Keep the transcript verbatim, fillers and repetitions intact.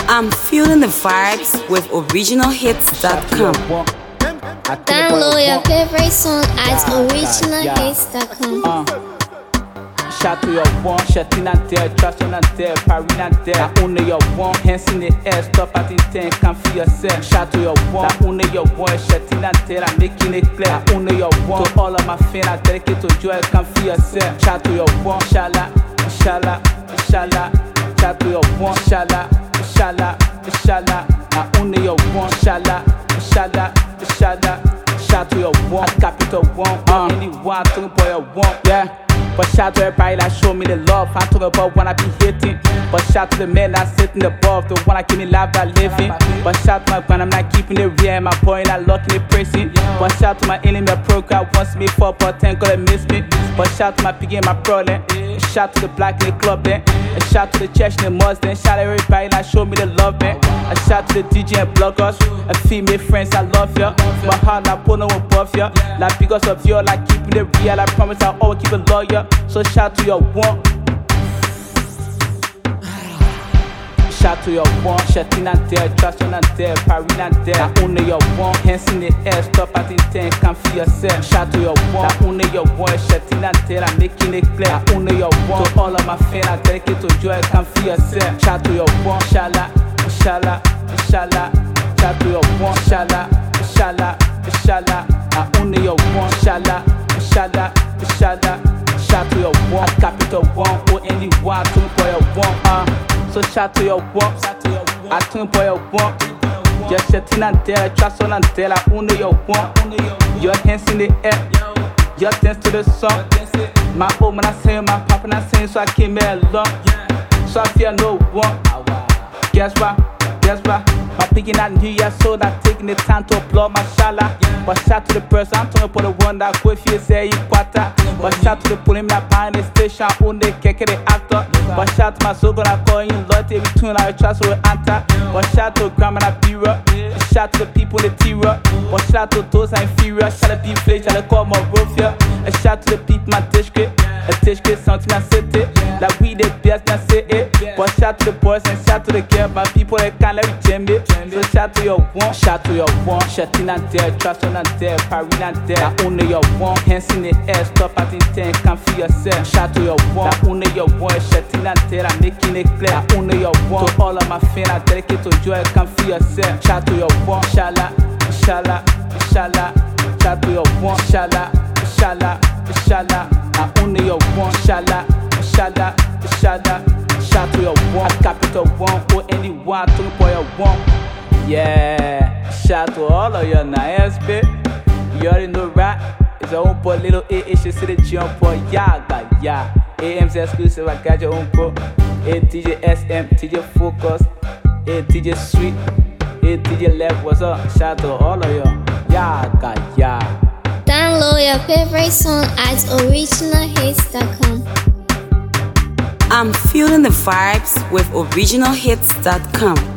I'm feeling the vibes with original hits dot com. Download your favorite song at original hits dot com. Shout to your one, Shatina there, trust on there, Parina there. That only your one, hands in the air, stop at the ten, can feel yourself. Shout to your one, that only your one, Shatina there, I'm making it clear. That only your one, to all of my fans, I dedicate to joy, can feel yourself. Shout to your one, Inshallah, Inshallah, Inshallah. Shout to your one, Inshallah, Inshallah, Inshallah. That only your one, Inshallah, Inshallah, Inshallah. Shout to your one, capital one, uh, anyone, talking for your one, yeah. But shout to everybody that show me the love. I'm talking about when I be hitting. But shout to the men that sitting above, the one that give me life that living. But shout to my friend, I'm not keeping it real. My boy that locking it pressing. But shout to my enemy, a program wants me for but ten cause they miss me. But shout to my pig and my problem. Shout to the black in the club then. And shout to the church and the Muslim. Shout to everybody that show me the love man. And shout to the D J and bloggers and female friends, I love ya. My heart I put no above ya. Like because of you, like keeping it real. I promise I'll always keep it loyal. So shout to your one. Shout to your one, Shatina there, trust on there, Parina there. That only your one, hands in the air, stop at the ten, can feel yourself. Shout to your one, that only your one, Shatina there, I'm making it clear. That only your one, to all of my fans, I dedicate to joy, can feel yourself. Shout to your one, Inshallah, Inshallah, Inshallah. Shout to your one, Inshallah, Inshallah, Inshallah. That only your one, Inshallah, Inshallah, Inshallah. Shout to your one, capital one, or anyone, talking for your one, uh. So shout to your one, I talking for your one. Just sitting out there, trust on there, I only your one. Your hands in the air, your dance to the song. My home when I sing, my papa not saying, so I came here alone. So I fear no one. Guess what? Guess what? My picking out New Year, so that taking the time to applaud my shala. But shout to the person, I'm talking for the one that go if you say you quarter. But shout to the pulling that pine the station, on the cake the actor. But shout to my soul, gonna call you loyalty between our trust with Anta. But shout to grandma that bureau. Shout to the people in the T-Rock. But shout to those that inferior. Shout to be flake, shout to call my rufia. And shout to the people my district. A district, something I said it. Like we the best, I say it. But shout to the boys and shout to the girl. My people that can't let me jam it. So shout to your one, shout to your one. Shatina there, trust on there, Parina there. That only your one, hands in the air, stop at the ten, can feel yourself. Shout to your one, that only your one. Shatina there, I'm making it clear. That only your one, to all of my fans, I dedicate to joy, can feel yourself. Shout to your one, Inshallah, Inshallah, Inshallah. Shout to your one, Inshallah, Inshallah, Inshallah. That only your one, Inshallah, Inshallah, Inshallah. Shout to your one, capital one, or anyone, talking for your one. Yeah, shout to all of your nice bit. You already know right. It's your own boy, little A H, you see the jump for Yaga, yeah. A M's exclusive, I got your own pro. A T J S M, T J Focus, A T J Sweet, A T J Left, what's up? Shout to all of you, Yaga, yeah. Download your favorite song at original hits dot com. I'm feeling the vibes with original hits dot com.